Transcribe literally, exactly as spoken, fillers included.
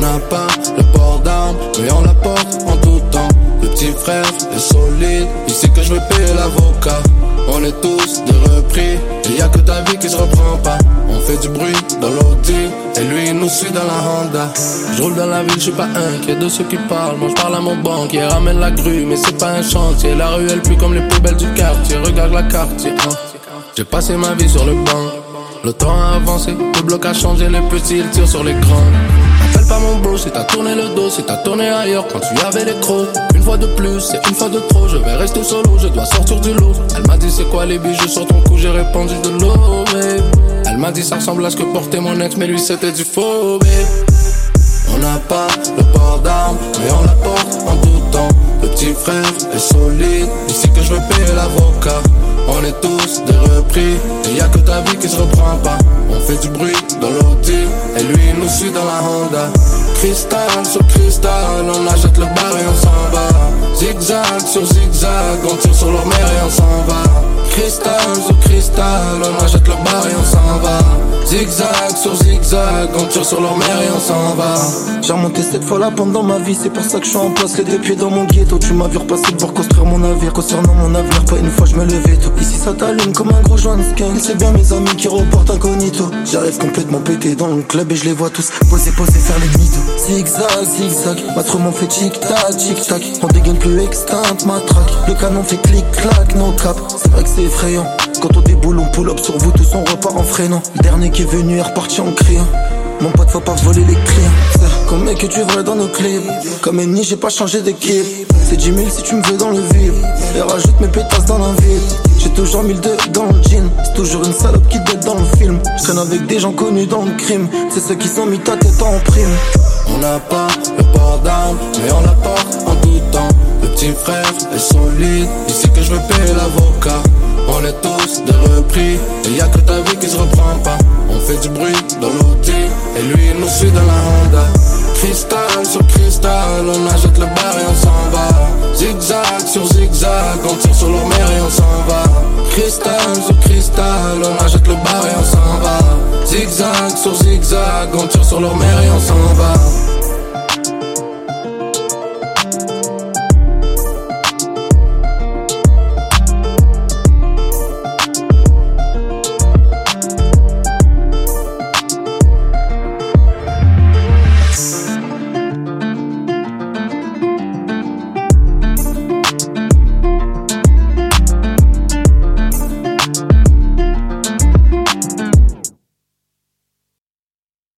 n'a pas le port d'armes, mais on la porte en tout temps. Le petit frère est solide, il sait que je veux payer l'avocat. On est tous des repris, il y a que ta vie qui se reprend pas. On fait du bruit dans l'audi, et lui il nous suit dans la Honda. Je roule dans la ville, je suis pas inquiet de ceux qui parlent. Moi je parle à mon banquier, ramène la grue, mais c'est pas un chantier. La rue elle pue comme les poubelles du quartier, regarde la quartier hein. J'ai passé ma vie sur le banc, le temps a avancé, le bloc a changé, les petits ils tirent sur les grands. Appelle pas mon bro si t'as tourné le dos, si t'as tourné ailleurs quand tu avais les crocs. Une fois de plus, c'est une fois de trop, je vais rester solo, je dois sortir du lot. Elle m'a dit c'est quoi les bijoux sur ton cou, j'ai répondu de l'eau, babe. Elle m'a dit ça ressemble à ce que portait mon ex, mais lui c'était du faux, babe. On n'a pas le port d'armes, mais on la porte en tout temps. Le petit frère est solide, ici que je veux payer l'avocat. On est tous des repris, et y a que ta vie qui se reprend pas. On fait du bruit dans l'audi, et lui il nous suit dans la Honda. Cristal sur cristal, on achète le bar et on s'en va. Zigzag sur zigzag, on tire sur leur mère et on s'en va. Cristal sur cristal, on achète le bar et on s'en va. Zigzag sur zigzag, on tire sur leur mère et on s'en va. J'ai remonté cette fois la pente dans ma vie, c'est pour ça que je suis en place, les deux pieds dans mon ghetto. Tu m'as vu repasser pour construire mon navire, concernant mon avenir, pas une fois je me levais tôt. Ici ça t'allume comme un gros joint de skunk, c'est bien mes amis qui reportent incognito. J'arrive complètement pété dans le club et je les vois tous poser, poser, faire les mythos. Zigzag, zigzag, ma trompe fait tic-tac, tic-tac. On dégaine plus extinct, ma traque. Le canon fait clic-clac, no cap. C'est vrai que c'est effrayant. Quand on déboule, on pull up sur vous tous, on repart en freinant. Le dernier qui est venu est reparti en criant. Mon pote, faut pas voler les clients. Comme mec que tu vois dans nos clips. Comme ennemi, j'ai pas changé d'équipe. C'est dix mille si tu me veux dans le vide. Et rajoute mes pétasses dans la ville. J'ai toujours mis le deux dans le jean. C'est toujours une salope qui dette dans le film. Je traîne avec des gens connus dans le crime. C'est ceux qui sont mis ta tête en prime. On n'a pas le port d'armes, mais on la porte en tout temps. Le petit frère est solide, ici que je veux payer l'avocat. On est tous des repris, et y a que ta vie qui se reprend pas. On fait du bruit dans l'audi, et lui il nous suit dans la Honda. Cristal sur cristal, on achète le bar et on s'en va. Zigzag sur zigzag, on tire sur leur mère et on s'en va. Cristal sur cristal, on achète le bar et on s'en va. Zigzag sur zigzag, on tire sur leur mère et on s'en va.